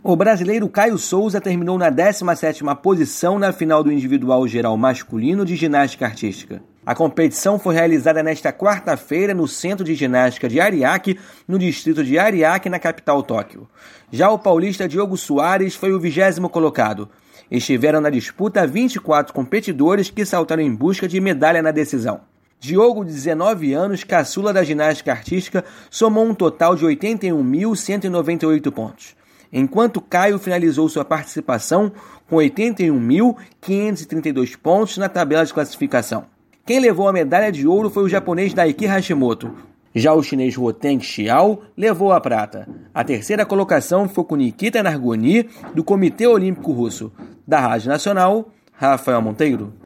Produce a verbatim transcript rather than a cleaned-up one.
O brasileiro Caio Souza terminou na décima sétima posição na final do individual geral masculino de ginástica artística. A competição foi realizada nesta quarta-feira no Centro de Ginástica de Ariake, no distrito de Ariake, na capital Tóquio. Já o paulista Diogo Soares foi o vigésimo colocado. Estiveram na disputa vinte e quatro competidores que saltaram em busca de medalha na decisão. Diogo, de dezenove anos, caçula da ginástica artística, somou um total de oitenta e um mil cento e noventa e oito pontos, enquanto Caio finalizou sua participação com oitenta e um mil quinhentos e trinta e dois pontos na tabela de classificação. Quem levou a medalha de ouro foi o japonês Daiki Hashimoto. Já o chinês Ruoteng Xiao levou a prata. A terceira colocação foi com Nikita Nargoni, do Comitê Olímpico Russo. Da Rádio Nacional, Rafael Monteiro.